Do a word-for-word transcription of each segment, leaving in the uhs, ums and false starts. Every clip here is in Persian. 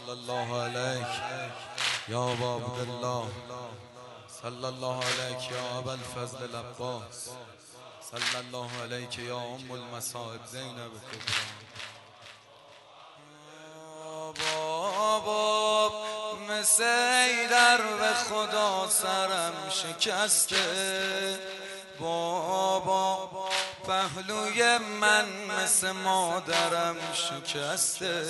صلی الله علیک یا ابا عبدالله، صلی الله علیک یا ابا الفضل العباس، صلی الله علیک یا ام المصائب زینب کبرا. بابا مثل در به خدا سرم شکسته، بابا پهلوی من مثل مادرم شکسته،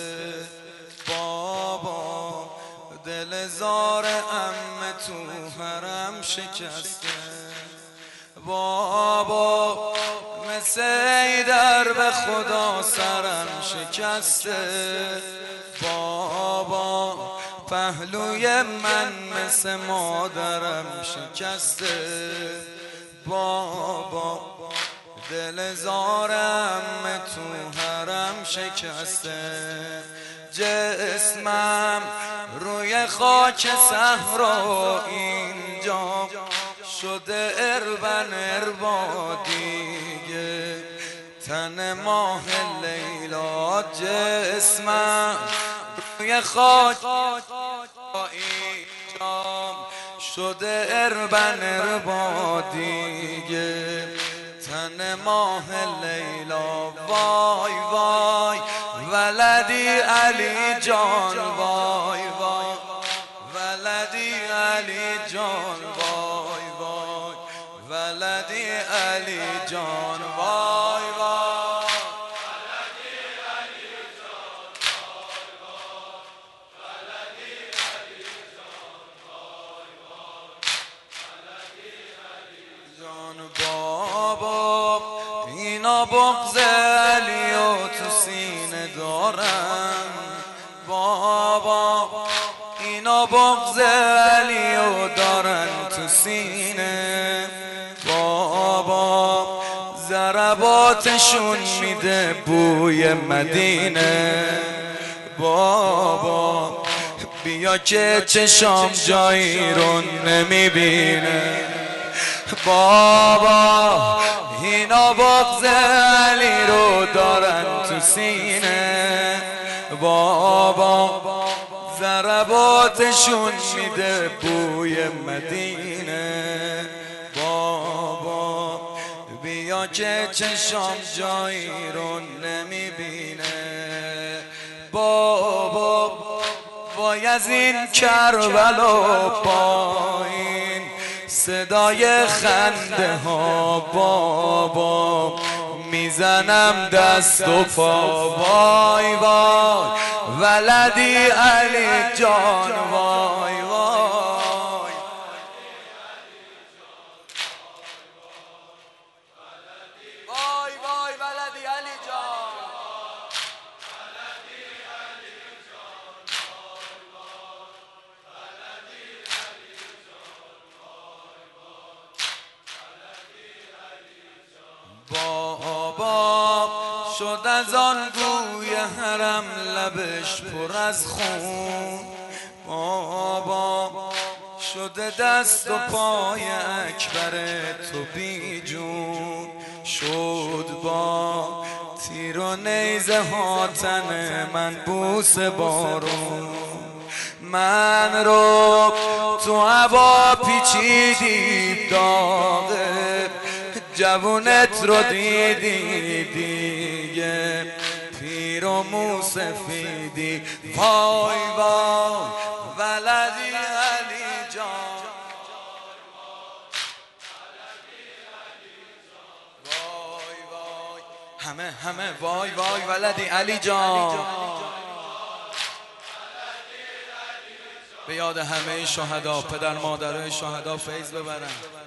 بابا دل زار عمه تو حرم شکسته، بابا مثل در به خدا سرم شکسته، بابا پهلوی من مثل مادرم شکسته، بابا دل زارم تو حرم شکسته، جسمم روی خاک صحرا اینجا شده اربن اربا دیگه، تن ماه لیلا جسمم روی خاک اینجا شده اربن اربا دیگه، تن ماه لیلا. وای وای ولدی علی جان، وای وای ولدی علی جان، وای وای ولدی علی جان، وای وای ولدی علی جان، وای وای ولدی علی جان، وای وای ولدی علی جان. بابا اینا بغض علی و تو سینه دارن، بابا اینا بغض علی و دارن تو سینه، بابا ضرباتشون میده بوی مدینه، بابا بیا که چشام جایی رو نمیبینه، بابا اینا بغض علی رو دارن تو سینه، بابا ضرباتشون میده بوی مدینه، بابا بیا که چشام جایی رو نمیبینه، بابا وای از این کربلا پایین صدای خنده ها، بابا میزنم دست و پا، وای وای ولدی علی جان، وای وای وای وای ولدی علی جان، بابا شد از آن گوی حرم لبش پر از خون، بابا شده دست و پای اکبر تو بی جون، شد با تیر و نیزه ها تن من بوس بارون، من رو تو هوا پیچیدی داغه، جوونت رو دیدی دیگه پیر و موسفیدی، وای وای ولدی علی جان، وای وای همه همه وای وای ولدی علی جان. به یاد همه شهدا، پدر مادرای شهدا فیض ببرن.